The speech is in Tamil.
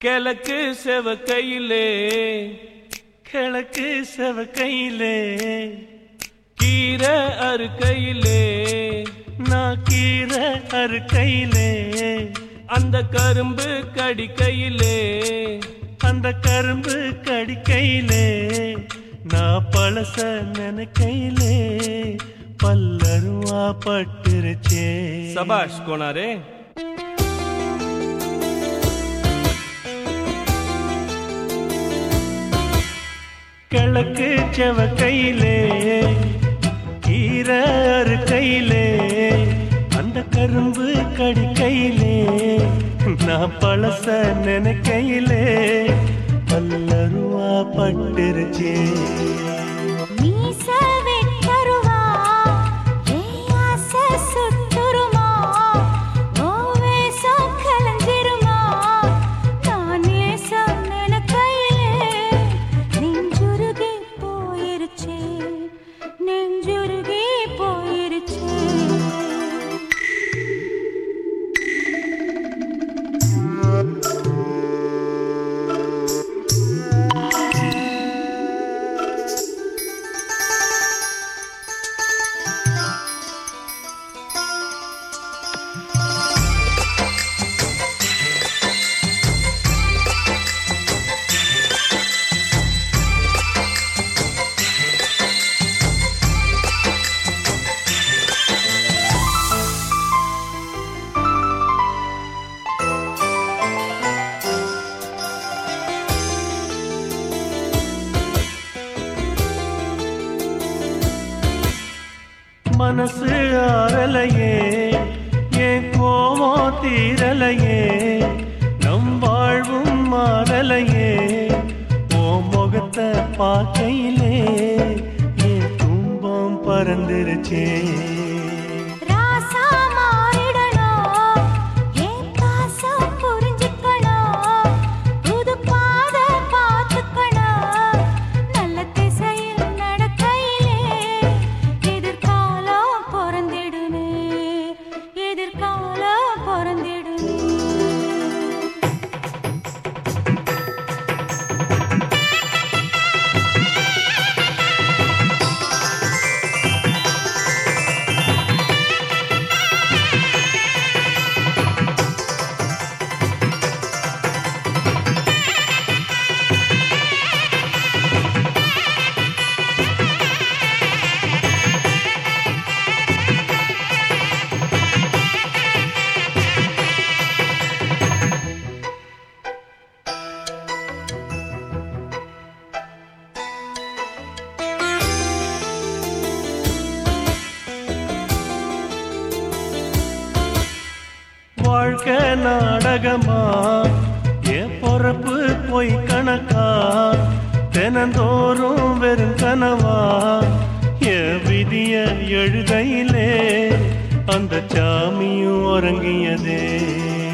கிழக்கு செவக்கையிலே கிழக்கு செவக்கையிலே கீரை அறுக்கையிலே நான் கீரை அறுக்கையிலே அந்த கரும்பு கடிக்கையிலே அந்த கரும்பு கடிக்கையிலே நான் பழச நினைக்கையிலே பல்லருவா பட்டுருச்சே. சபாஷ் கோனாரே. கிழக்கு செவக்கையிலே கீரை அறுக்கையிலே அந்த கரும்பு கடிக்கையிலே நான் பழச நினைக்கையிலே பல்லருவா பட்டுருச்சே. மனசு ஆறலையே என் கோவம் தீரலையே நம் வாழ்வும் மாறலையே ஓ முகத்தை பார்க்கையிலே என் துன்பம் பறந்துருச்சே. வாழ்க்கை நாடகமா என் பொறப்பு பொய் கணக்கா தினந்தோறும் வெறும் கனவா என் விதிய எழுதையிலே அந்த சாமியும் உறங்கியதே.